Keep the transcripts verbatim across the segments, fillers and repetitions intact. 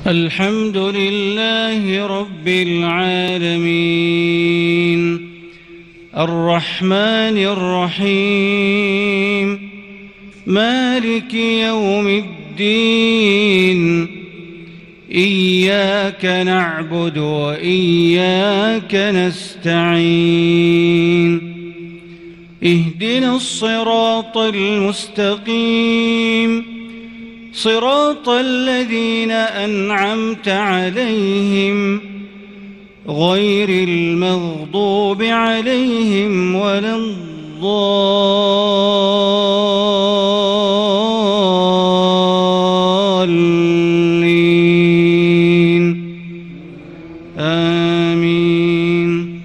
الحمد لله رب العالمين الرحمن الرحيم مالك يوم الدين إياك نعبد وإياك نستعين اهدنا الصراط المستقيم صراط الذين أنعمت عليهم غير المغضوب عليهم ولا الضالين آمين.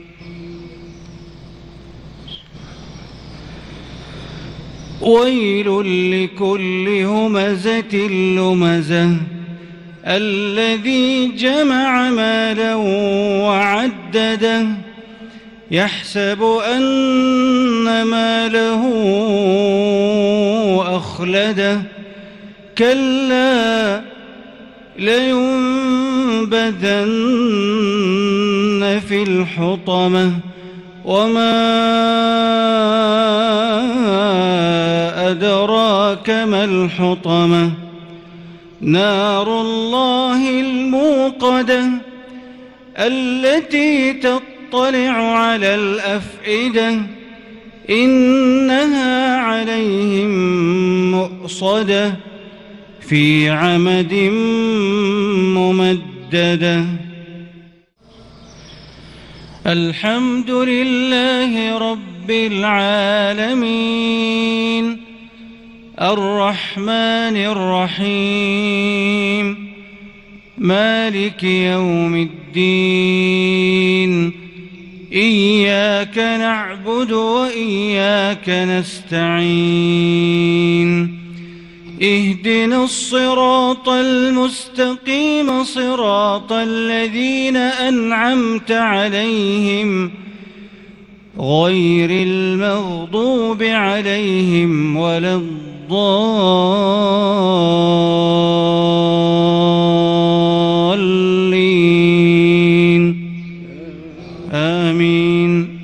ويل لكل همزة لمزة الذي جمع مالا وعدده يحسب أن ماله أخلده كلا لينبذن في الحطمة وما أدراك ما الحطمة نار الله الموقدة التي تطلع على الأفئدة إنها عليهم مؤصدة في عمد ممددة. الحمد لله رب العالمين الرحمن الرحيم مالك يوم الدين إياك نعبد وإياك نستعين اهدنا الصراط المستقيم صراط الذين أنعمت عليهم غير المغضوب عليهم ولا الضالين آمين.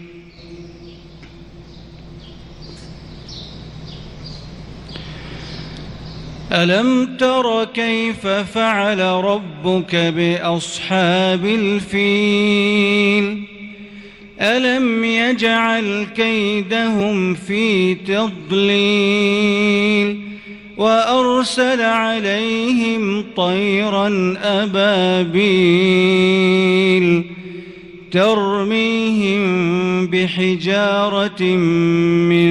ألم تر كيف فعل ربك بأصحاب الفيل ألم يجعل كيدهم في تضليل وأرسل عليهم طيرا أبابيل ترميهم بحجارة من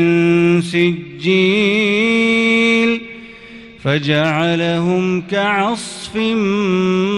سجيل فجعلهم كعصف